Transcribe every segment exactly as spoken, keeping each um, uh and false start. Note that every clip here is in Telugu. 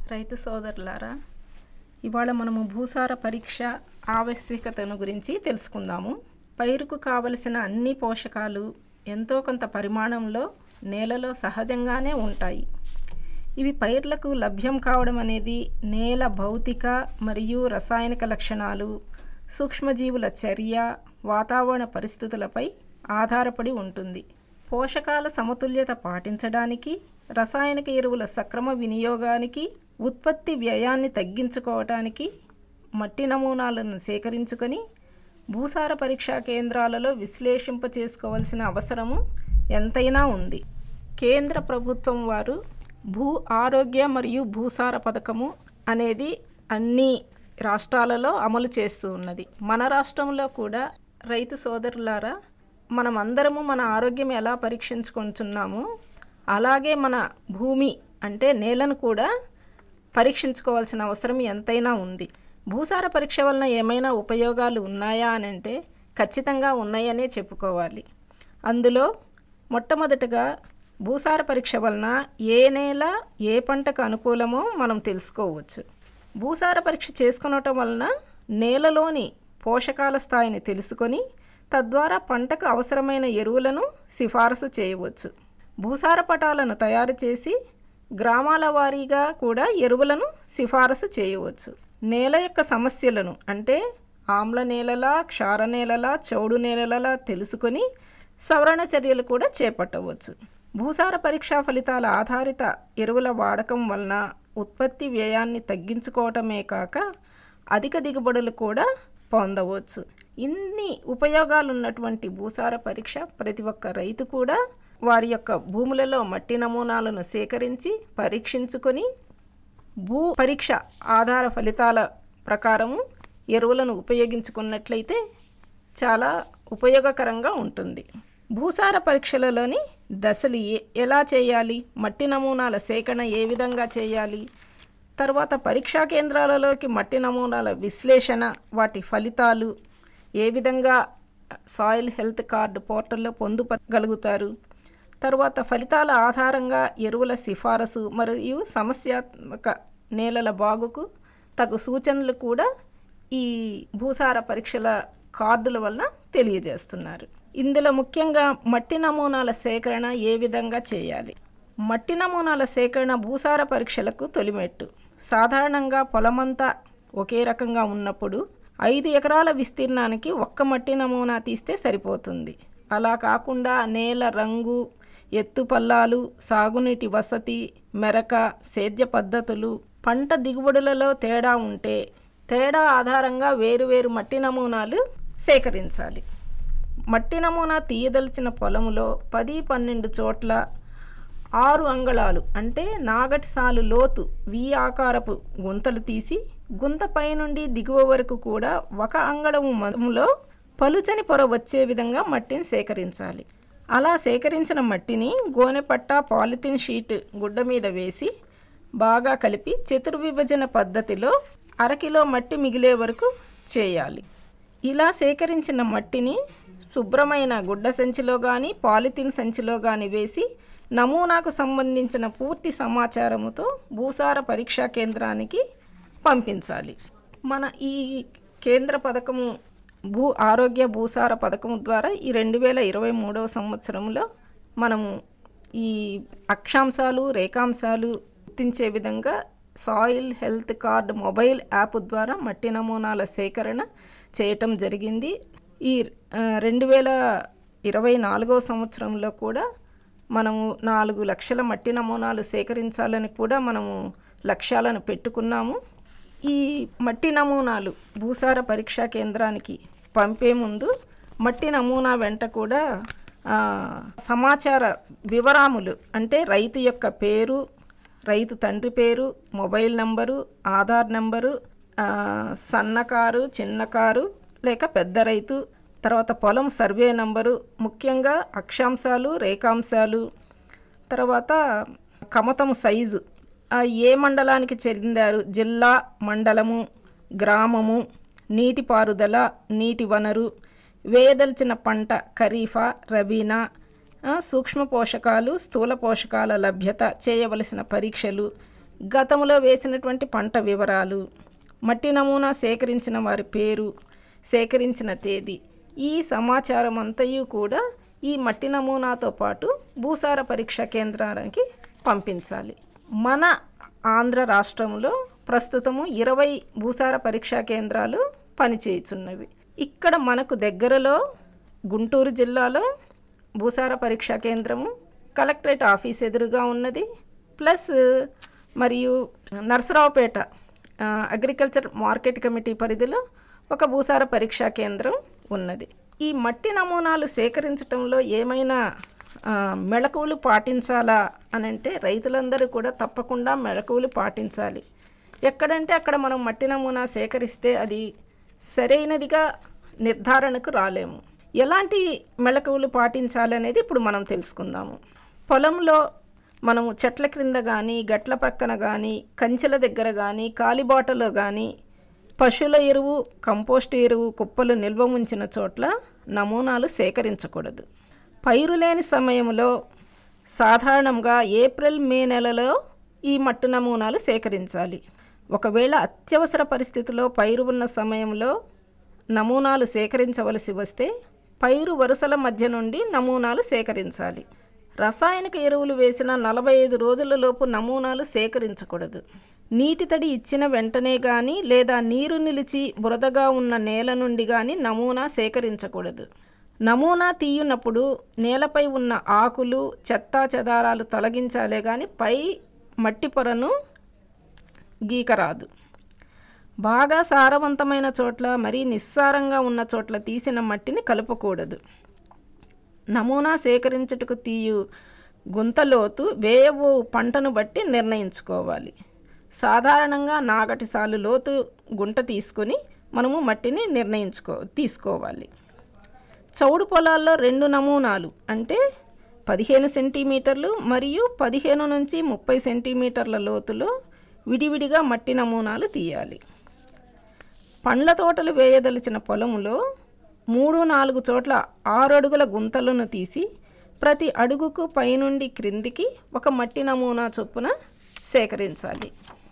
రైతు సోదరులారా, ఇవాళ మనము భూసార పరీక్ష ఆవశ్యకతను గురించి తెలుసుకుందాము. పైరుకు కావలసిన అన్ని పోషకాలు ఎంతో కొంత పరిమాణంలో నేలలో సహజంగానే ఉంటాయి. ఇవి పైర్లకు లభ్యం కావడం అనేది నేల భౌతిక మరియు రసాయనిక లక్షణాలు, సూక్ష్మజీవుల చర్య, వాతావరణ పరిస్థితులపై ఆధారపడి ఉంటుంది. పోషకాల సమతుల్యత పాటించడానికి, రసాయనిక ఎరువుల సక్రమ వినియోగానికి, ఉత్పత్తి వ్యయాన్ని తగ్గించుకోవటానికి మట్టి నమూనాలను సేకరించుకొని భూసార పరీక్షా కేంద్రాలలో విశ్లేషింప చేసుకోవాల్సిన అవసరము ఎంతైనా ఉంది. కేంద్ర ప్రభుత్వం వారు భూ ఆరోగ్య మరియు భూసార పథకము అనేది అన్ని రాష్ట్రాలలో అమలు చేస్తూ ఉన్నది. మన రాష్ట్రంలో కూడా రైతు సోదరులారా, మనం అందరము మన ఆరోగ్యం ఎలా పరీక్షించుకుంటున్నామో అలాగే మన భూమి అంటే నేలను కూడా పరీక్షించుకోవాల్సిన అవసరం ఎంతైనా ఉంది. భూసార పరీక్ష వలన ఏమైనా ఉపయోగాలు ఉన్నాయా అని అంటే ఖచ్చితంగా ఉన్నాయనే చెప్పుకోవాలి. అందులో మొట్టమొదటగా భూసార పరీక్ష వలన ఏ నేల ఏ పంటకు అనుకూలమో మనం తెలుసుకోవచ్చు. భూసార పరీక్ష చేసుకొనటం వలన నేలలోని పోషకాల స్థాయిని తెలుసుకొని తద్వారా పంటకు అవసరమైన ఎరువులను సిఫారసు చేయవచ్చు. భూసార పటాలను తయారు చేసి గ్రామాల వారీగా కూడా ఎరువులను సిఫారసు చేయవచ్చు. నేల యొక్క సమస్యలను అంటే ఆమ్ల నేలలా, క్షార నేలలా, చౌడు నేలలా తెలుసుకొని సవరణ చర్యలు కూడా చేపట్టవచ్చు. భూసార పరీక్షా ఫలితాల ఆధారిత ఎరువుల వాడకం వలన ఉత్పత్తి వ్యయాన్ని తగ్గించుకోవటమే కాక అధిక దిగుబడులు కూడా పొందవచ్చు. ఇన్ని ఉపయోగాలు ఉన్నటువంటి భూసార పరీక్ష ప్రతి ఒక్క రైతు కూడా వారి యొక్క భూములలో మట్టి నమూనాలను సేకరించి పరీక్షించుకొని భూ పరీక్ష ఆధార ఫలితాల ప్రకారము ఎరువులను ఉపయోగించుకున్నట్లయితే చాలా ఉపయోగకరంగా ఉంటుంది. భూసార పరీక్షలలోని దశలు ఏ ఎలా చేయాలి, మట్టి నమూనాల సేకరణ ఏ విధంగా చేయాలి, తర్వాత పరీక్షా కేంద్రాలలోకి మట్టి నమూనాల విశ్లేషణ, వాటి ఫలితాలు ఏ విధంగా సాయిల్ హెల్త్ కార్డు పోర్టల్లో పొందుపరగలుగుతారు, తర్వాత ఫలితాల ఆధారంగా ఎరువుల సిఫారసు మరియు సమస్యాత్మక నేలల బాగుకు తగు సూచనలు కూడా ఈ భూసార పరీక్షల కార్డుల వలన తెలియజేస్తున్నారు. ఇందులో ముఖ్యంగా మట్టి నమూనాల సేకరణ ఏ విధంగా చేయాలి. మట్టి నమూనాల సేకరణ భూసార పరీక్షలకు తొలిమెట్టు. సాధారణంగా పొలమంతా ఒకే రకంగా ఉన్నప్పుడు ఐదు ఎకరాల విస్తీర్ణానికి ఒక్క మట్టి నమూనా తీస్తే సరిపోతుంది. అలా కాకుండా నేల రంగు, ఎత్తు పల్లాలు, సాగునీటి వసతి, మెరక, సేద్య పద్ధతులు, పంట దిగుబడులలో తేడా ఉంటే తేడా ఆధారంగా వేరువేరు మట్టి నమూనాలు సేకరించాలి. మట్టి నమూనా తీయదలిచిన పొలములో పది పన్నెండు చోట్ల ఆరు అంగుళాలు అంటే నాగటి సాలు లోతు వి ఆకారపు గుంతలు తీసి గుంత పై నుండి దిగువ వరకు కూడా ఒక అంగుళము మందంలో పలుచని పొర వచ్చే విధంగా మట్టిని సేకరించాలి. అలా సేకరించిన మట్టిని గోనెపట్ట, పాలిథిన్ షీట్ గుడ్డ మీద వేసి బాగా కలిపి చతుర్విభజన పద్ధతిలో అరకిలో మట్టి మిగిలే వరకు చేయాలి. ఇలా సేకరించిన మట్టిని శుభ్రమైన గుడ్డ సంచిలో కానీ పాలిథిన్ సంచిలో కానీ వేసి నమూనాకు సంబంధించిన పూర్తి సమాచారముతో భూసార పరీక్షా కేంద్రానికి పంపించాలి. మన ఈ కేంద్ర పథకము భూ ఆరోగ్య భూసార పథకం ద్వారా ఈ రెండు వేల ఇరవై మూడవ సంవత్సరంలో మనము ఈ అక్షాంశాలు, రేఖాంశాలు గుర్తించే విధంగా soil health card mobile app ద్వారా మట్టి నమూనాల సేకరణ చేయటం జరిగింది. ఈ రెండు వేల ఇరవై నాలుగవ సంవత్సరంలో కూడా మనము నాలుగు లక్షల మట్టి నమూనాలు సేకరించాలని కూడా మనము లక్ష్యాలను పెట్టుకున్నాము. ఈ మట్టి నమూనాలు భూసార పరీక్షా కేంద్రానికి పంపే ముందు మట్టి నమూనా వెంట కూడా సమాచార వివరాములు అంటే రైతు యొక్క పేరు, రైతు తండ్రి పేరు, మొబైల్ నంబరు, ఆధార్ నంబరు, సన్నకారు, చిన్నకారు లేక పెద్ద రైతు, తర్వాత పొలం సర్వే నంబరు, ముఖ్యంగా అక్షాంశాలు, రేఖాంశాలు, తర్వాత కమతం సైజు, ఏ మండలానికి చెందారు, జిల్లా, మండలము, గ్రామము, నీటిపారుదల, నీటి వనరు, వేయదలిచిన పంట ఖరీఫా, రబీనా, సూక్ష్మ పోషకాలు, స్థూల పోషకాల లభ్యత, చేయవలసిన పరీక్షలు, గతంలో వేసినటువంటి పంట వివరాలు, మట్టి నమూనా సేకరించిన వారి పేరు, సేకరించిన తేదీ, ఈ సమాచారం అంతయు కూడా ఈ మట్టి నమూనాతో పాటు భూసార పరీక్ష కేంద్రానికి పంపించాలి. మన ఆంధ్ర రాష్ట్రంలో ప్రస్తుతము ఇరవై భూసార పరీక్షా కేంద్రాలు పనిచేయుచున్నవి. ఇక్కడ మనకు దగ్గరలో గుంటూరు జిల్లాలో భూసార పరీక్షా కేంద్రము కలెక్టరేట్ ఆఫీస్ ఎదురుగా ఉన్నది. ప్లస్ మరియు నర్సరావుపేట అగ్రికల్చర్ మార్కెట్ కమిటీ పరిధిలో ఒక భూసార పరీక్షా కేంద్రం ఉన్నది. ఈ మట్టి నమూనాలు సేకరించడంలో ఏమైనా మెళకువలు పాటించాలా అని అంటే రైతులందరూ కూడా తప్పకుండా మెళకువలు పాటించాలి. ఎక్కడంటే అక్కడ మనం మట్టి నమూనా సేకరిస్తే అది సరైనదిగా నిర్ధారణకు రాలేము. ఎలాంటి మెళకువలు పాటించాలి అనేది ఇప్పుడు మనం తెలుసుకుందాము. పొలంలో మనము చెట్ల క్రింద కానీ, గట్ల పక్కన కానీ, కంచెల దగ్గర కానీ, కాలిబాటలో కానీ పశువుల ఎరువు, కంపోస్ట్ ఎరువు కుప్పలు నిల్వ ఉంచిన చోట్ల నమూనాలు సేకరించకూడదు. పైరు లేని సమయంలో సాధారణంగా ఏప్రిల్ మే నెలలో ఈ మట్టి నమూనాలు సేకరించాలి. ఒకవేళ అత్యవసర పరిస్థితిలో పైరు ఉన్న సమయంలో నమూనాలు సేకరించవలసి వస్తే పైరు వరుసల మధ్య నుండి నమూనాలు సేకరించాలి. రసాయనిక ఎరువులు వేసిన నలభై ఐదు రోజులలోపు నమూనాలు సేకరించకూడదు. నీటి తడి ఇచ్చిన వెంటనే కానీ లేదా నీరు నిలిచి బురదగా ఉన్న నేల నుండి కానీ నమూనా సేకరించకూడదు. నమూనా తీయునప్పుడు నేలపై ఉన్న ఆకులు, చెత్తా చెదారాలు తొలగించాలే కానీ పై మట్టి పొరను గీకరాదు. బాగా సారవంతమైన చోట్ల, మరీ నిస్సారంగా ఉన్న చోట్ల తీసిన మట్టిని కలపకూడదు. నమూనా సేకరించుటకు తీయు గుంతలోతు వేయబో పంటను బట్టి నిర్ణయించుకోవాలి. సాధారణంగా నాగటి సాలు లోతు గుంట తీసుకొని మనము మట్టిని నిర్ణయించుకో తీసుకోవాలి. చౌడు పొలాల్లో రెండు నమూనాలు అంటే పదిహేను సెంటీమీటర్లు మరియు పదిహేను నుంచి ముప్పై సెంటీమీటర్ల లోతులో విడివిడిగా మట్టి నమూనాలు తీయాలి. పండ్ల తోటలు వేయదలిచిన పొలంలో మూడు నాలుగు చోట్ల ఆరు అడుగుల గుంతలను తీసి ప్రతి అడుగుకు పైనుండి క్రిందికి ఒక మట్టి నమూనా చొప్పున సేకరించాలి.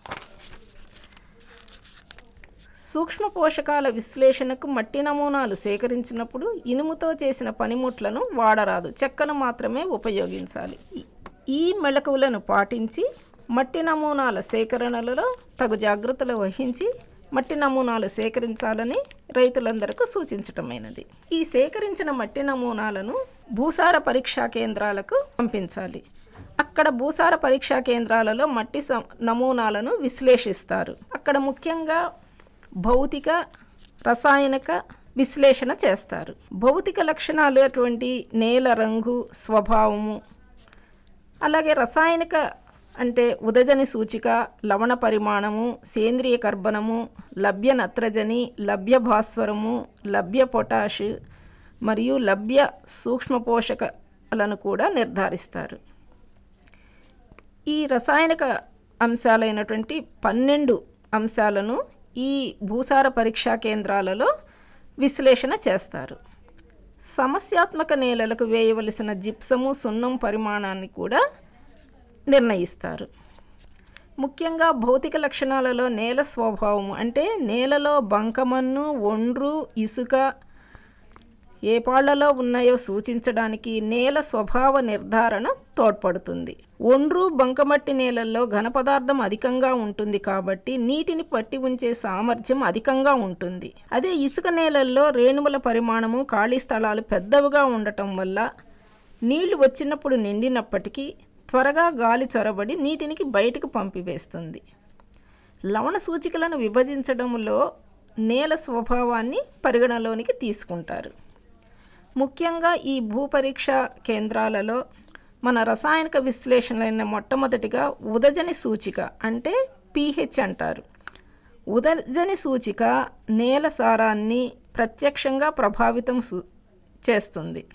సూక్ష్మ పోషకాల విశ్లేషణకు మట్టి నమూనాలు సేకరించినప్పుడు ఇనుముతో చేసిన పనిముట్లను వాడరాదు, చెక్కను మాత్రమే ఉపయోగించాలి. ఈ మెళకువలను పాటించి మట్టి నమూనాల సేకరణలలో తగు జాగ్రత్తలు వహించి మట్టి నమూనాలు సేకరించాలని రైతులందరికీ సూచించటమైనది. ఈ సేకరించిన మట్టి నమూనాలను భూసార పరీక్షా కేంద్రాలకు పంపించాలి. అక్కడ భూసార పరీక్షా కేంద్రాలలో మట్టి నమూనాలను విశ్లేషిస్తారు. అక్కడ ముఖ్యంగా భౌతిక, రసాయనిక విశ్లేషణ చేస్తారు. భౌతిక లక్షణాలు అటువంటి నేల రంగు, స్వభావము, అలాగే రసాయనిక అంటే ఉదజని సూచిక, లవణ పరిమాణము, సేంద్రియ కర్బనము, లభ్య నత్రజని, లభ్య భాస్వరము, లభ్య పొటాష్ మరియు లభ్య సూక్ష్మ పోషకాలను కూడా నిర్ధారిస్తారు. ఈ రసాయనిక అంశాలైనటువంటి పన్నెండు అంశాలను ఈ భూసార పరీక్షా కేంద్రాలలో విశ్లేషణ చేస్తారు. సమస్యాత్మక నేలలకు వేయవలసిన జిప్సము, సున్నం పరిమాణాన్ని కూడా నిర్ణయిస్తారు. ముఖ్యంగా భౌతిక లక్షణాలలో నేల స్వభావము అంటే నేలలో బంకమన్ను, ఒండ్రు, ఇసుక ఏ పాళ్లలో ఉన్నాయో సూచించడానికి నేల స్వభావ నిర్ధారణ తోడ్పడుతుంది. ఒండ్రు, బంకమట్టి నేలల్లో ఘన పదార్థం అధికంగా ఉంటుంది కాబట్టి నీటిని పట్టి ఉంచే సామర్థ్యం అధికంగా ఉంటుంది. అదే ఇసుక నేలల్లో రేణువుల పరిమాణము, ఖాళీ స్థలాలు పెద్దవిగా ఉండటం వల్ల నీళ్లు వచ్చినప్పుడు నిండినప్పటికీ త్వరగా గాలి చొరబడి నీటిని బయటకు పంపివేస్తుంది. లవణ సూచికలను విభజించడంలో నేల స్వభావాన్ని పరిగణలోనికి తీసుకుంటారు. ముఖ్యంగా ఈ భూపరీక్ష కేంద్రాలలో మన రసాయనిక విశ్లేషణలైన మొట్టమొదటిగా ఉదజని సూచిక అంటే పీహెచ్ అంటారు. ఉదజని సూచిక నేల సారాన్ని ప్రత్యక్షంగా ప్రభావితం చేస్తుంది.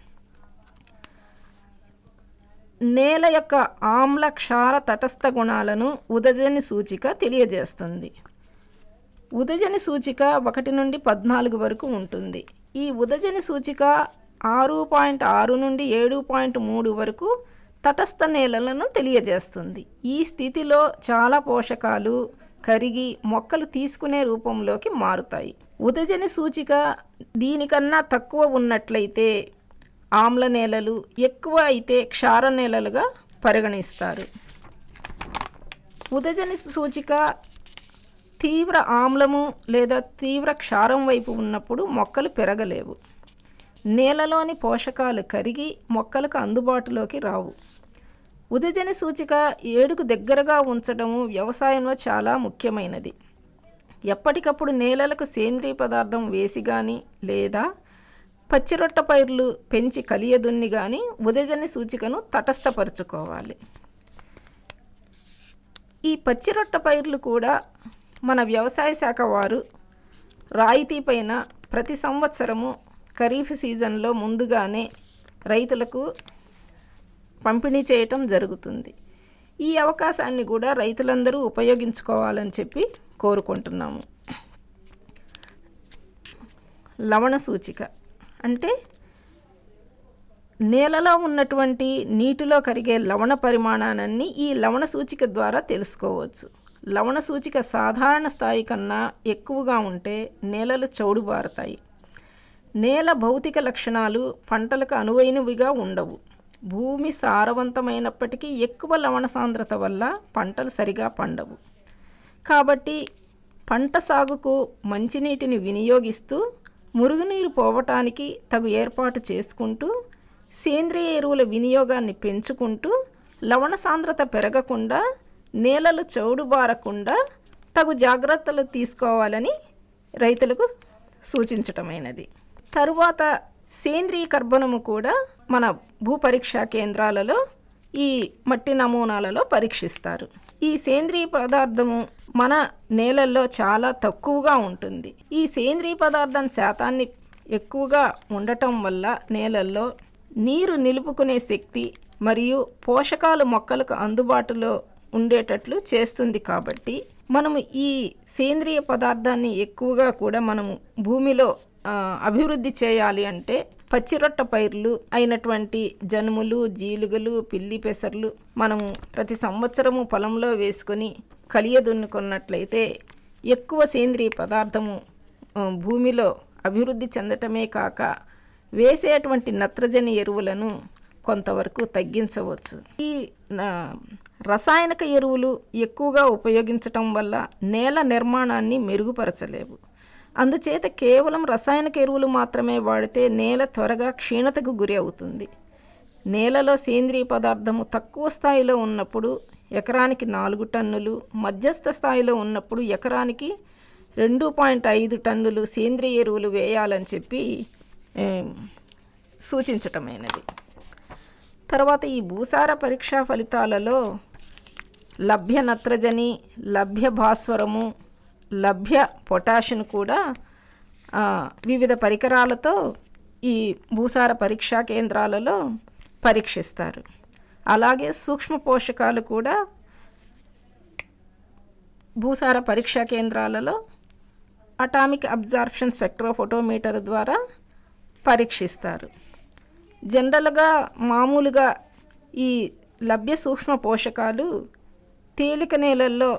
నేల యొక్క ఆమ్ల, క్షార, తటస్థ గుణాలను ఉదజని సూచిక తెలియజేస్తుంది. ఉదజని సూచిక ఒకటి నుండి పద్నాలుగు వరకు ఉంటుంది. ఈ ఉదజని సూచిక ఆరు పాయింట్ ఆరు నుండి ఏడు పాయింట్ మూడు వరకు తటస్థ నేలలను తెలియజేస్తుంది. ఈ స్థితిలో చాలా పోషకాలు కరిగి మొక్కలు తీసుకునే రూపంలోకి మారుతాయి. ఉదజని సూచిక దీనికన్నా తక్కువ ఉన్నట్లయితే ఆమ్ల నేలలు, ఎక్కువ అయితే క్షార నేలలుగా పరిగణిస్తారు. ఉదజని సూచిక తీవ్ర ఆమ్లము లేదా తీవ్ర క్షారం వైపు ఉన్నప్పుడు మొక్కలు పెరగలేవు. నేలలోని పోషకాలు కరిగి మొక్కలకు అందుబాటులోకి రావు. ఉదజని సూచిక ఏడుకు దగ్గరగా ఉంచడము వ్యవసాయంలో చాలా ముఖ్యమైనది. ఎప్పటికప్పుడు నేలలకు సేంద్రీయ పదార్థం వేసి కానీ లేదా పచ్చిరొట్ట పైర్లు పెంచి కలియదున్ని కానీ ఉదజని సూచికను తటస్థపరుచుకోవాలి. ఈ పచ్చిరొట్ట పైర్లు కూడా మన వ్యవసాయ శాఖ వారు రాయితీ పైన ప్రతి సంవత్సరము ఖరీఫ్ సీజన్లో ముందుగానే రైతులకు పంపిణీ చేయటం జరుగుతుంది. ఈ అవకాశాన్ని కూడా రైతులందరూ ఉపయోగించుకోవాలని చెప్పి కోరుకుంటున్నాము. లవణ సూచిక అంటే నేలలో ఉన్నటువంటి నీటిలో కరిగే లవణ పరిమాణాన్ని ఈ లవణ సూచిక ద్వారా తెలుసుకోవచ్చు. లవణ సూచిక సాధారణ స్థాయి కన్నా ఎక్కువగా ఉంటే నేలలు చౌడుబారుతాయి. నేల భౌతిక లక్షణాలు పంటలకు అనువైనవిగా ఉండవు. భూమి సారవంతమైనప్పటికీ ఎక్కువ లవణ సాంద్రత వల్ల పంటలు సరిగా పండవు. కాబట్టి పంట సాగుకు మంచినీటిని వినియోగిస్తూ మురుగునీరు పోవటానికి తగు ఏర్పాటు చేసుకుంటూ సేంద్రియ ఎరువుల వినియోగాన్ని పెంచుకుంటూ లవణ సాంద్రత పెరగకుండా నేలలు చౌడుబారకుండా తగు జాగ్రత్తలు తీసుకోవాలని రైతులకు సూచించటమైనది. తరువాత సేంద్రియ కర్బనము కూడా మన భూపరీక్షా కేంద్రాలలో ఈ మట్టి నమూనాలలో పరీక్షిస్తారు. ఈ సేంద్రియ పదార్థము మన నేలల్లో చాలా తక్కువగా ఉంటుంది. ఈ సేంద్రియ పదార్థం శాతాన్ని ఎక్కువగా ఉండటం వల్ల నేలల్లో నీరు నిలుపుకునే శక్తి మరియు పోషకాలు మొక్కలకు అందుబాటులో ఉండేటట్లు చేస్తుంది. కాబట్టి మనము ఈ సేంద్రియ పదార్థాన్ని ఎక్కువగా కూడా మనము భూమిలో అభివృద్ధి చేయాలి అంటే పచ్చిరొట్ట పైర్లు అయినటువంటి జనుములు, జీలుగలు, పిల్లి పెసర్లు మనము ప్రతి సంవత్సరము పొలంలో వేసుకొని కలియదున్నుకున్నట్లయితే ఎక్కువ సేంద్రియ పదార్థము భూమిలో అభివృద్ధి చెందటమే కాక వేసేటువంటి నత్రజని ఎరువులను కొంతవరకు తగ్గించవచ్చు. ఈ రసాయనిక ఎరువులు ఎక్కువగా ఉపయోగించటం వల్ల నేల నిర్మాణాన్ని మెరుగుపరచలేవు. అందుచేత కేవలం రసాయనిక ఎరువులు మాత్రమే వాడితే నేల త్వరగా క్షీణతకు గురి అవుతుంది. నేలలో సేంద్రియ పదార్థము తక్కువ స్థాయిలో ఉన్నప్పుడు ఎకరానికి నాలుగు టన్నులు, మధ్యస్థ స్థాయిలో ఉన్నప్పుడు ఎకరానికి రెండు పాయింట్ ఐదు టన్నులు సేంద్రియ ఎరువులు వేయాలని చెప్పి సూచించటమైనది. తర్వాత ఈ భూసార పరీక్షా ఫలితాలలో లభ్య నత్రజని, లభ్య భాస్వరము, లభ్య పొటాషియం కూడా వివిధ పరికరాలతో ఈ భూసార పరీక్షా కేంద్రాలలో పరీక్షిస్తారు. అలాగే సూక్ష్మ పోషకాలు కూడా భూసార పరీక్షా కేంద్రాలలో అటామిక్ అబ్జార్ప్షన్ స్పెక్ట్రోఫోటోమీటర్ ద్వారా పరీక్షిస్తారు. జనరల్గా మామూలుగా ఈ లభ్య సూక్ష్మ పోషకాలు తేలిక నేలల్లో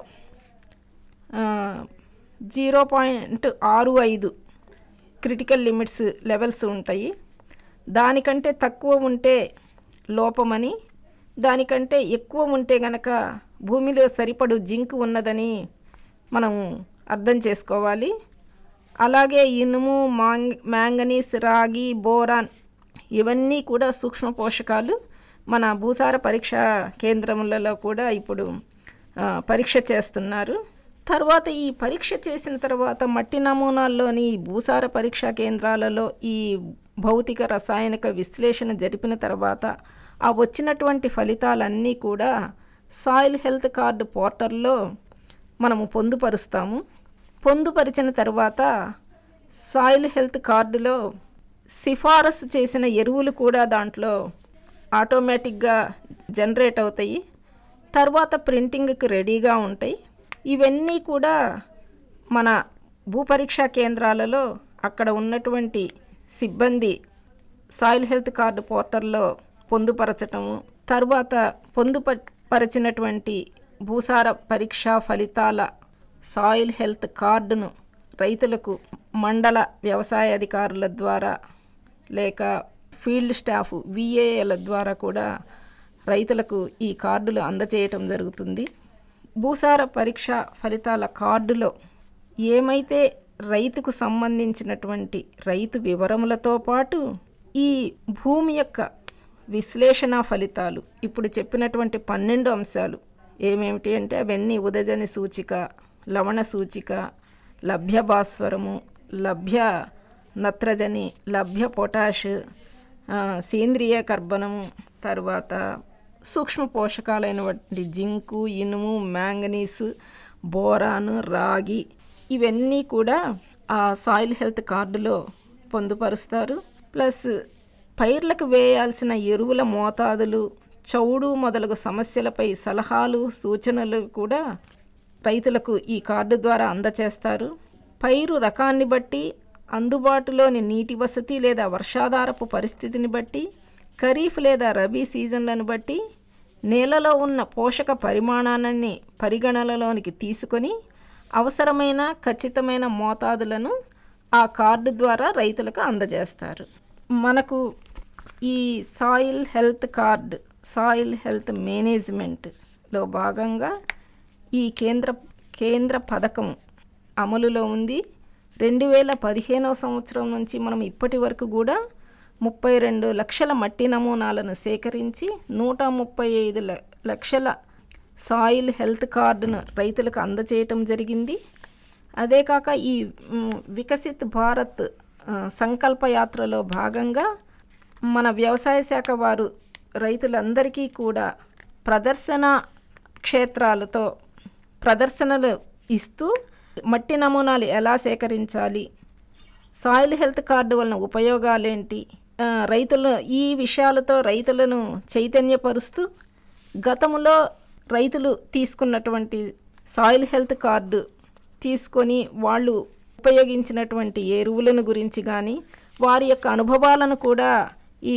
జీరో పాయింట్ ఆరు ఐదు క్రిటికల్ లిమిట్స్ లెవెల్స్ ఉంటాయి. దానికంటే తక్కువ ఉంటే లోపమని, దానికంటే ఎక్కువ ఉంటే గనక భూమిలో సరిపడు జింక్ ఉన్నదని మనం అర్థం చేసుకోవాలి. అలాగే ఇనుము, మాంగ్ మ్యాంగనీస్, రాగి, బోరాన్ ఇవన్నీ కూడా సూక్ష్మ పోషకాలు మన భూసార పరీక్షా కేంద్రములలో కూడా ఇప్పుడు పరీక్ష చేస్తున్నారు. తర్వాత ఈ పరీక్ష చేసిన తర్వాత మట్టి నమూనాల్లోని భూసార పరీక్షా కేంద్రాలలో ఈ భౌతిక రసాయనిక విశ్లేషణ జరిపిన తర్వాత ఆ వచ్చినటువంటి ఫలితాలన్నీ కూడా సాయిల్ హెల్త్ కార్డు పోర్టల్లో మనము పొందుపరుస్తాము. పొందుపరిచిన తర్వాత సాయిల్ హెల్త్ కార్డులో సిఫారసు చేసిన ఎరువులు కూడా దాంట్లో ఆటోమేటిక్గా జనరేట్ అవుతాయి. తర్వాత ప్రింటింగ్కి రెడీగా ఉంటాయి. ఇవన్నీ కూడా మన భూపరీక్షా కేంద్రాలలో అక్కడ ఉన్నటువంటి సిబ్బంది సాయిల్ హెల్త్ కార్డు పోర్టల్లో పొందుపరచటము, తర్వాత పొందుపరిచినటువంటి భూసార పరీక్షా ఫలితాల సాయిల్ హెల్త్ కార్డును రైతులకు మండల వ్యవసాయ అధికారుల ద్వారా లేక ఫీల్డ్ స్టాఫ్ విఏఎల ద్వారా కూడా రైతులకు ఈ కార్డులు అందజేయటం జరుగుతుంది. భూసార పరీక్ష ఫలితాల కార్డులో ఏమైతే రైతుకు సంబంధించినటువంటి రైతు వివరములతో పాటు ఈ భూమి యొక్క విశ్లేషణ ఫలితాలు, ఇప్పుడు చెప్పినటువంటి పన్నెండు అంశాలు ఏమేమిటి అంటే అవన్నీ ఉదజని సూచిక, లవణ సూచిక, లభ్య భాస్వరము, లభ్య నత్రజని, లభ్య పొటాష్, సేంద్రియ కర్బనము, తర్వాత సూక్ష్మ పోషకాలైనటువంటి జింకు, ఇనుము, మ్యాంగనీస్, బోరాను, రాగి ఇవన్నీ కూడా ఆ సాయిల్ హెల్త్ కార్డులో పొందుపరుస్తారు. ప్లస్ పైర్లకు వేయాల్సిన ఎరువుల మోతాదులు, చౌడు మొదలగు సమస్యలపై సలహాలు, సూచనలు కూడా రైతులకు ఈ కార్డు ద్వారా అందచేస్తారు. పైరు రకాన్ని బట్టి, అందుబాటులోని నీటి వసతి లేదా వర్షాధారపు పరిస్థితిని బట్టి, ఖరీఫ్ లేదా రబీ సీజన్లను బట్టి నేలలో ఉన్న పోషక పరిమాణాన్ని పరిగణనలోనికి తీసుకొని అవసరమైన ఖచ్చితమైన మోతాదులను ఆ కార్డు ద్వారా రైతులకు అందజేస్తారు. మనకు ఈ soil health card, soil health మేనేజ్మెంట్లో భాగంగా ఈ కేంద్ర కేంద్ర పథకం అమలులో ఉంది. రెండు వేల పదిహేనవ సంవత్సరం నుంచి మనం ఇప్పటి వరకు కూడా ముప్పై రెండు లక్షల మట్టి నమూనాలను సేకరించి నూట ముప్పై ఐదు లక్షల సాయిల్ హెల్త్ కార్డును రైతులకు అందజేయటం జరిగింది. అదే కాక ఈ వికసిత్ భారత్ సంకల్ప యాత్రలో భాగంగా మన వ్యవసాయ శాఖ వారు రైతులందరికీ కూడా ప్రదర్శన క్షేత్రాలతో ప్రదర్శనలు ఇస్తూ మట్టి నమూనాలు ఎలా సేకరించాలి, సాయిల్ హెల్త్ కార్డు వలన ఉపయోగాలేంటి, రైతులు ఈ విషయాలతో రైతులను చైతన్యపరుస్తూ గతంలో రైతులు తీసుకున్నటువంటి సాయిల్ హెల్త్ కార్డు తీసుకొని వాళ్ళు ఉపయోగించినటువంటి ఎరువులను గురించి కానీ వారి యొక్క అనుభవాలను కూడా ఈ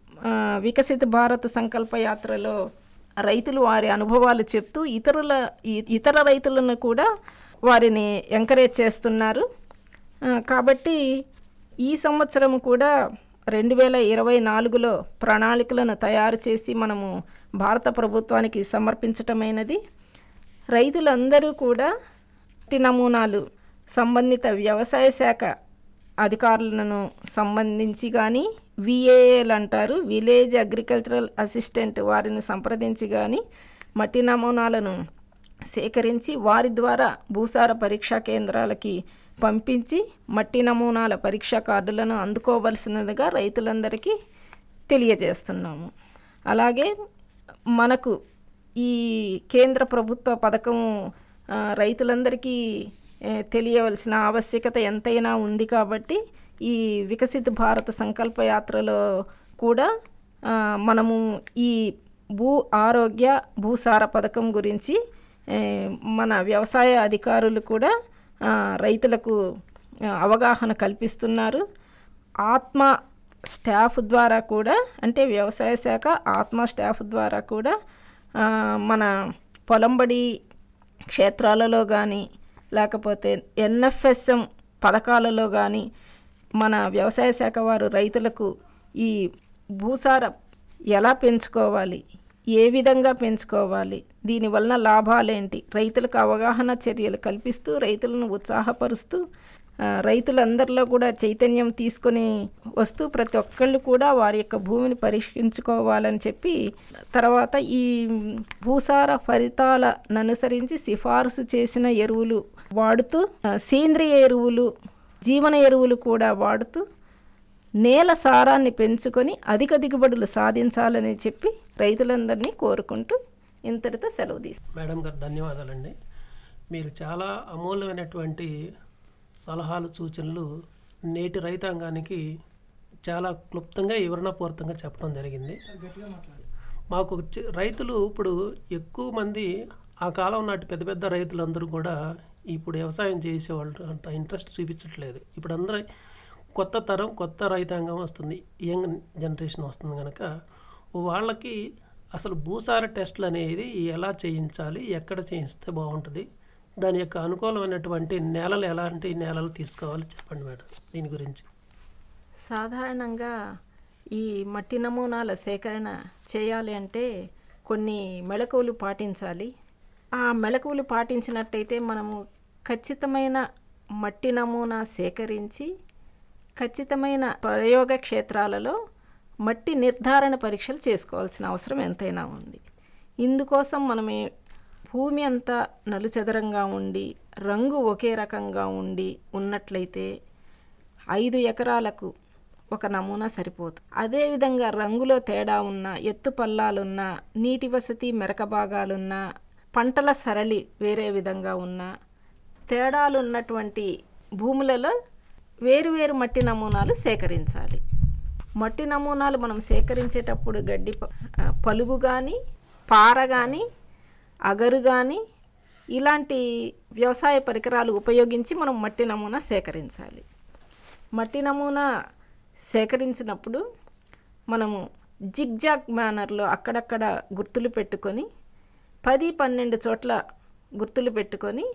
వికసిత భారత్ సంకల్ప యాత్రలో రైతులు వారి అనుభవాలు చెప్తూ ఇతరుల ఇతర రైతులను కూడా వారిని ఎంకరేజ్ చేస్తున్నారు. కాబట్టి ఈ సంవత్సరం కూడా రెండు వేల ఇరవై నాలుగులో ప్రణాళికలను తయారు చేసి మనము భారత ప్రభుత్వానికి సమర్పించటమైనది. రైతులందరూ కూడా మట్టి నమూనాలు సంబంధిత వ్యవసాయ శాఖ అధికారులను సంబంధించి కానీ విఏఏలు అంటారు, విలేజ్ అగ్రికల్చరల్ అసిస్టెంట్, వారిని సంప్రదించి కానీ మట్టి నమూనాలను సేకరించి వారి ద్వారా భూసార పరీక్షా కేంద్రాలకి పంపించి మట్టి నమూనాల పరీక్షా కార్డులను అందుకోవలసినదిగా రైతులందరికీ తెలియజేస్తున్నాము. అలాగే మనకు ఈ కేంద్ర ప్రభుత్వ పథకం రైతులందరికీ తెలియవలసిన ఆవశ్యకత ఎంతైనా ఉంది. కాబట్టి ఈ వికసిత భారత సంకల్ప యాత్రలో కూడా మనము ఈ భూ ఆరోగ్య భూసార పథకం గురించి మన వ్యవసాయ అధికారులు కూడా రైతులకు అవగాహన కల్పిస్తున్నారు. ఆత్మ స్టాఫ్ ద్వారా కూడా, అంటే వ్యవసాయ శాఖ ఆత్మ స్టాఫ్ ద్వారా కూడా మన పొలంబడి క్షేత్రాలలో కానీ లేకపోతే ఎన్ఎఫ్ఎస్ఎం పథకాలలో కానీ మన వ్యవసాయ శాఖ వారు రైతులకు ఈ భూసార ఎలా పెంచుకోవాలి, ఏ విధంగా పెంచుకోవాలి, దీనివలన లాభాలేంటి, రైతులకు అవగాహన చర్యలు కల్పిస్తూ రైతులను ఉత్సాహపరుస్తూ రైతులందరిలో కూడా చైతన్యం తీసుకొని వస్తూ ప్రతి ఒక్కళ్ళు కూడా వారి యొక్క భూమిని పరీక్షించుకోవాలని చెప్పి తర్వాత ఈ భూసార ఫలితాలను అనుసరించి సిఫారసు చేసిన ఎరువులు వాడుతూ సేంద్రియ ఎరువులు, జీవన ఎరువులు కూడా వాడుతూ నేల సారాన్ని పెంచుకొని అధిక దిగుబడులు సాధించాలని చెప్పి రైతులందరినీ కోరుకుంటూ ఇంతటితో సెలవు తీసుకుంటాం. మేడం గారు ధన్యవాదాలండి. మీరు చాలా అమూల్యమైనటువంటి సలహాలు, సూచనలు నేటి రైతాంగానికి చాలా క్లుప్తంగా వివరణపూర్వకంగా చెప్పడం జరిగింది. మాకు రైతులు ఇప్పుడు ఎక్కువ మంది ఆ కాలం నాటి పెద్ద పెద్ద రైతులందరూ కూడా ఇప్పుడు వ్యవసాయం చేసేవాళ్ళు అంత ఇంట్రెస్ట్ చూపించట్లేదు. ఇప్పుడు అందరూ కొత్త తరం, కొత్త రైతాంగం వస్తుంది, యంగ్ జనరేషన్ వస్తుంది కనుక వాళ్ళకి అసలు భూసార టెస్టులు అనేది ఎలా చేయించాలి, ఎక్కడ చేయిస్తే బాగుంటుంది, దాని యొక్క అనుకూలమైనటువంటి నేలలు ఎలాంటి నేలలు తీసుకోవాలి చెప్పండి మేడం దీని గురించి. సాధారణంగా ఈ మట్టి నమూనాల సేకరణ చేయాలి అంటే కొన్ని మెళకువలు పాటించాలి. ఆ మెళకువలు పాటించినట్టయితే మనము ఖచ్చితమైన మట్టి నమూనా సేకరించి ఖచ్చితమైన ప్రయోగ క్షేత్రాలలో మట్టి నిర్ధారణ పరీక్షలు చేసుకోవాల్సిన అవసరం ఎంతైనా ఉంది. ఇందుకోసం మనమే భూమి అంతా నలుచదరంగా ఉండి రంగు ఒకే రకంగా ఉండి ఉన్నట్లయితే ఐదు ఎకరాలకు ఒక నమూనా సరిపోతుంది. అదేవిధంగా రంగులో తేడా ఉన్న, ఎత్తు పల్లాలున్న, నీటి వసతి మెరక భాగాలున్న, పంటల సరళి వేరే విధంగా ఉన్న, తేడాలు ఉన్నటువంటి భూములలో వేరువేరు మట్టి నమూనాలు సేకరించాలి. మట్టి నమూనాలు మనం సేకరించేటప్పుడు గడ్డి పలుగు కానీ, పార కానీ, అగరు కానీ ఇలాంటి వ్యవసాయ పరికరాలు ఉపయోగించి మనం మట్టి నమూనా సేకరించాలి. మట్టి నమూనా సేకరించినప్పుడు మనము జిగ్జాగ్ మేనర్లో అక్కడక్కడ గుర్తులు పెట్టుకొని పది పన్నెండు చోట్ల గుర్తులు పెట్టుకొని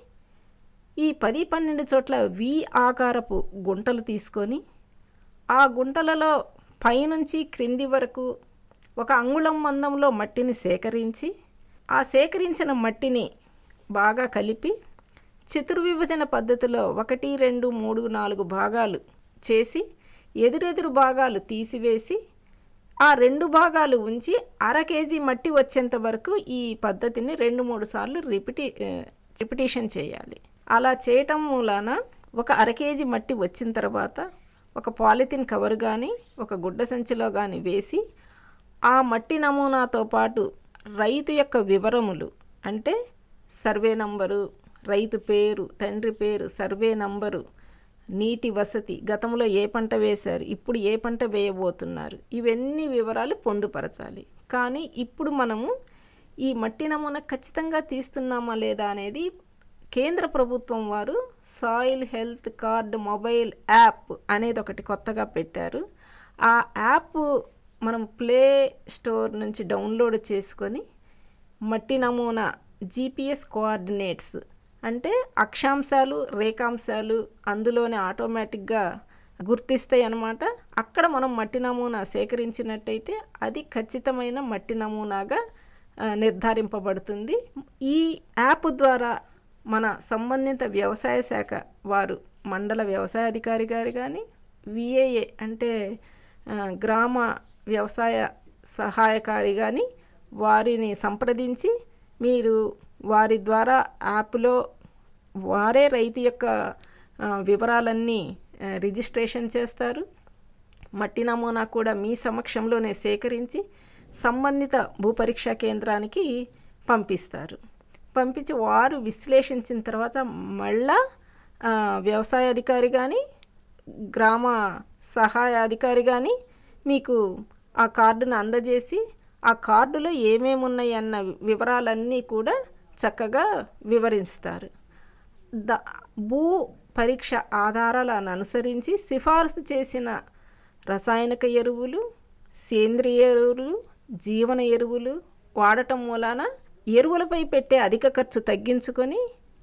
ఈ పది పన్నెండు చోట్ల వి ఆకారపు గుంటలు తీసుకొని ఆ గుంటలలో పైనుంచి క్రింది వరకు ఒక అంగుళం మందంలో మట్టిని సేకరించి ఆ సేకరించిన మట్టిని బాగా కలిపి చతుర్విభజన పద్ధతిలో ఒకటి రెండు మూడు నాలుగు భాగాలు చేసి ఎదురెదురు భాగాలు తీసివేసి ఆ రెండు భాగాలు ఉంచి అర కేజీ మట్టి వచ్చేంత వరకు ఈ పద్ధతిని రెండు మూడు సార్లు రిపిటీ రిపిటేషన్ చేయాలి. అలా చేయటం మూలాన ఒక అర కేజీ మట్టి వచ్చిన తర్వాత ఒక పాలిథిన్ కవర్ కానీ ఒక గుడ్డ సంచిలో కానీ వేసి ఆ మట్టి నమూనాతో పాటు రైతు యొక్క వివరములు అంటే సర్వే నంబరు, రైతు పేరు, తండ్రి పేరు, సర్వే నంబరు, నీటి వసతి, గతంలో ఏ పంట వేశారు, ఇప్పుడు ఏ పంట వేయబోతున్నారు, ఇవన్నీ వివరాలు పొందుపరచాలి. కానీ ఇప్పుడు మనము ఈ మట్టి నమూనా ఖచ్చితంగా తీస్తున్నామా లేదా అనేది కేంద్ర ప్రభుత్వం వారు soil health card mobile app అనేది ఒకటి కొత్తగా పెట్టారు. ఆ యాప్ మనం ప్లే స్టోర్ నుంచి డౌన్లోడ్ చేసుకొని మట్టి నమూనా జీపీఎస్ కోఆర్డినేట్స్ అంటే అక్షాంశాలు, రేఖాంశాలు అందులోనే ఆటోమేటిక్గా గుర్తిస్తాయి అన్నమాట. అక్కడ మనం మట్టి నమూనా సేకరించినట్టయితే అది ఖచ్చితమైన మట్టి నమూనాగా నిర్ధారింపబడుతుంది. ఈ యాప్ ద్వారా మన సంబంధిత వ్యవసాయ శాఖ వారు, మండల వ్యవసాయ అధికారి గారు కానీ, విఏఏ అంటే గ్రామ వ్యవసాయ సహాయకారి కానీ వారిని సంప్రదించి మీరు వారి ద్వారా యాప్లో వారే రైతు యొక్క వివరాలన్నీ రిజిస్ట్రేషన్ చేస్తారు. మట్టి నమూనా కూడా మీ సమక్షంలోనే సేకరించి సంబంధిత భూపరీక్షా కేంద్రానికి పంపిస్తారు. పంపించి వారు విశ్లేషించిన తర్వాత మళ్ళా వ్యవసాయ అధికారి కానీ గ్రామ సహాయ అధికారి కానీ మీకు ఆ కార్డును అందజేసి ఆ కార్డులో ఏమేమి ఉన్నాయి అన్న వివరాలన్నీ కూడా చక్కగా వివరిస్తారు. ద భూ పరీక్ష ఆధారాలను అనుసరించి సిఫారసు చేసిన రసాయనిక ఎరువులు, సేంద్రియ ఎరువులు, జీవన ఎరువులు వాడటం మూలాన ఎరువులపై పెట్టే అధిక ఖర్చు తగ్గించుకొని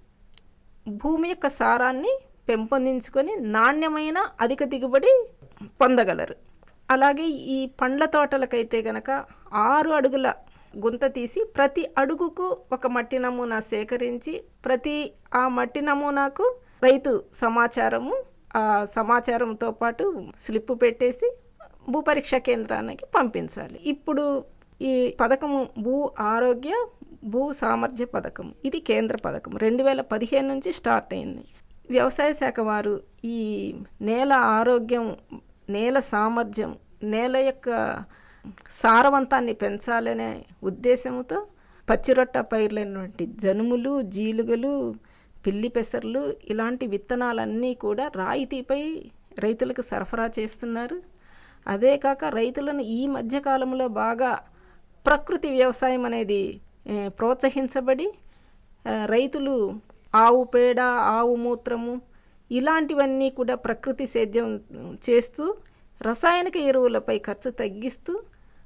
భూమి యొక్క సారాన్ని పెంపొందించుకొని నాణ్యమైన అధిక దిగుబడి పొందగలరు. అలాగే ఈ పండ్ల తోటలకైతే గనక ఆరు అడుగుల గుంత తీసి ప్రతి అడుగుకు ఒక మట్టి నమూనా సేకరించి ప్రతి ఆ మట్టి నమూనాకు రైతు సమాచారము, ఆ సమాచారంతో పాటు స్లిప్ పెట్టేసి భూపరీక్ష కేంద్రానికి పంపించాలి. ఇప్పుడు ఈ పథకము భూ ఆరోగ్య భూ సామర్థ్య పథకం, ఇది కేంద్ర పథకం రెండు వేల పదిహేను నుంచి స్టార్ట్ అయింది. వ్యవసాయ శాఖ వారు ఈ నేల ఆరోగ్యం, నేల సామర్థ్యం, నేల యొక్క సారవంతాన్ని పెంచాలనే ఉద్దేశంతో పచ్చిరొట్ట పైర్లైనటువంటి జనుములు, జీలుగలు, పిల్లి పెసర్లు ఇలాంటి విత్తనాలన్నీ కూడా రాయితీపై రైతులకు సరఫరా చేస్తున్నారు. అదే కాక రైతులను ఈ మధ్యకాలంలో బాగా ప్రకృతి వ్యవసాయం అనేది ప్రోత్సహించబడి రైతులు ఆవు పేడ, ఆవు మూత్రము ఇలాంటివన్నీ కూడా ప్రకృతి సేద్యం చేస్తూ రసాయనిక ఎరువులపై ఖర్చు తగ్గిస్తూ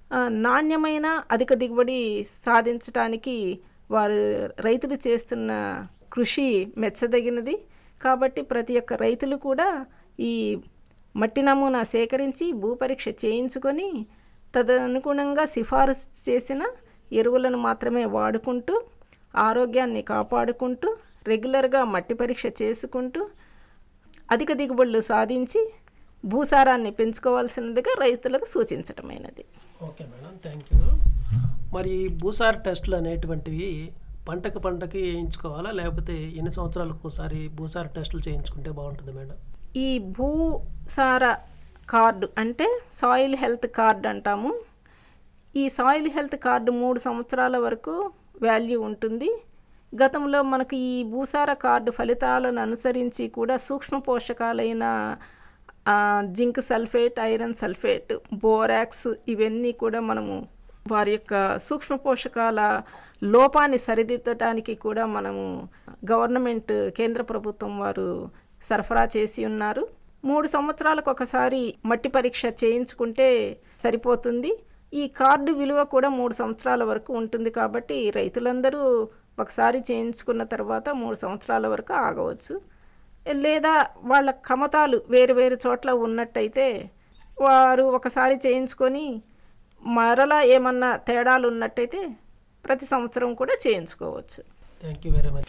ఆ, నాణ్యమైన అధిక దిగుబడి సాధించడానికి వారు రైతులు చేస్తున్న కృషి మెచ్చదగినది. కాబట్టి ప్రతి ఒక్క రైతులు కూడా ఈ మట్టి నమూనా సేకరించి భూపరీక్ష చేయించుకొని తదనుగుణంగా సిఫారసు చేసిన ఎరువులను మాత్రమే వాడుకుంటూ ఆరోగ్యాన్ని కాపాడుకుంటూ రెగ్యులర్గా మట్టి పరీక్ష చేసుకుంటూ అధిక దిగుబడులు సాధించి భూసారాన్ని పెంచుకోవాల్సినదిగా రైతులకు సూచించటమైనది. Okay madam, thank you. మరి భూసార టెస్టులు అనేటువంటివి పంటకు పంటకి వేయించుకోవాలా, లేకపోతే ఎన్ని సంవత్సరాలకు ఒకసారి భూసార టెస్టులు చేయించుకుంటే బాగుంటుంది మేడం? ఈ భూసార కార్డు అంటే సాయిల్ హెల్త్ కార్డు అంటాము. ఈ సాయిల్ హెల్త్ కార్డు మూడు సంవత్సరాల వరకు వాల్యూ ఉంటుంది. గతంలో మనకు ఈ భూసార కార్డు ఫలితాలను అనుసరించి కూడా సూక్ష్మ పోషకాలైన zinc sulphate, iron sulphate, borax ఇవన్నీ కూడా మనము వారి యొక్క సూక్ష్మ పోషకాల లోపాన్ని సరిదిద్దడానికి కూడా మనము గవర్నమెంట్ కేంద్ర ప్రభుత్వం వారు సరఫరా చేసి ఉన్నారు. మూడు సంవత్సరాలకు ఒకసారి మట్టి పరీక్ష చేయించుకుంటే సరిపోతుంది. ఈ కార్డు విలువ కూడా మూడు సంవత్సరాల వరకు ఉంటుంది. కాబట్టి రైతులందరూ ఒకసారి చేయించుకున్న తర్వాత మూడు సంవత్సరాల వరకు ఆగవచ్చు. లేదా వాళ్ళ కమతాలు వేరు వేరు చోట్ల ఉన్నట్టయితే వారు ఒకసారి చేయించుకొని మరలా ఏమన్నా తేడాలు ఉన్నట్టయితే ప్రతి సంవత్సరం కూడా చేయించుకోవచ్చు. Thank you very much.